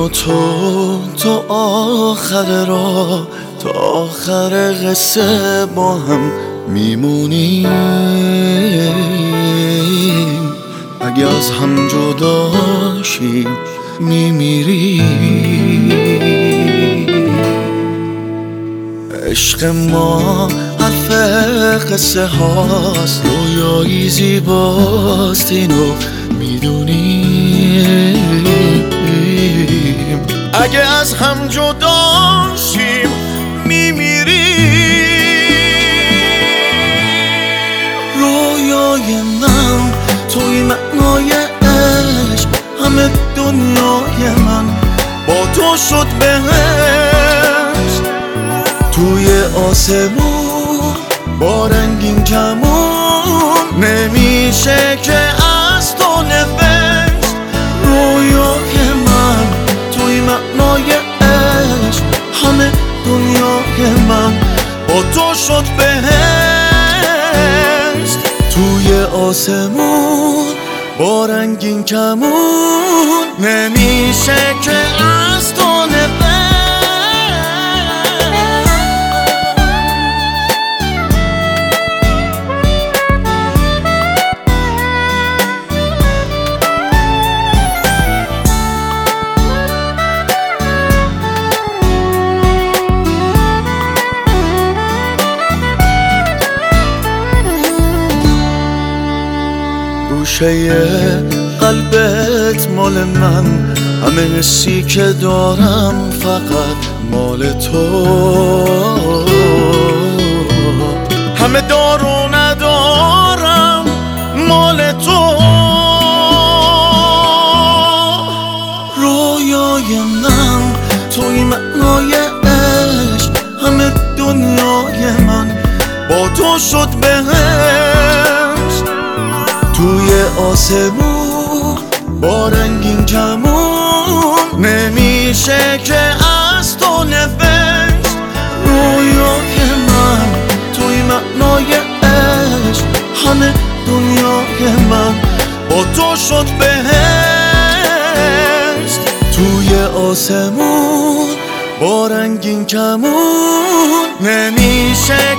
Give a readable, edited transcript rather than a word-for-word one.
و تو آخر راه، تا آخر قصه با هم میمونیم. اگه از هم جدا شیم میمیریم. عشق ما حرف قصه هاست، رویایی زیباست اینو میدونیم. اگه از هم جدا شیم میمیریم. رویای من توی معنای عشق، همه دنیای من با تو شد بهشت. توی آسمون با رنگین کمون، نمیشه که از تو نوشت. رویای من توی معنای عشق، همه دنیای من با تو شد بهشت. توی آسمون با رنگین کمون، نمیشه که از تو نوشت. گوشه قلبت مال من، همه حسی که دارم فقط مال تو. همه دار و ندارم مال تو. رویای من توی معنای عشق، همه دنیای من با تو شد بهشت. توی آسمون با رنگین کمون، نمیشه که از تو نوشت. رویای من توی معنای عشق، همه دنیای من با تو شد بهشت. توی آسمون با رنگین کمون، نمیشه